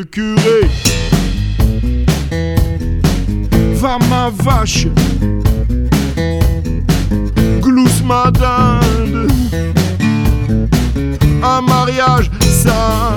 curé. Va ma vache, glousse ma dinde. Un mariage, ça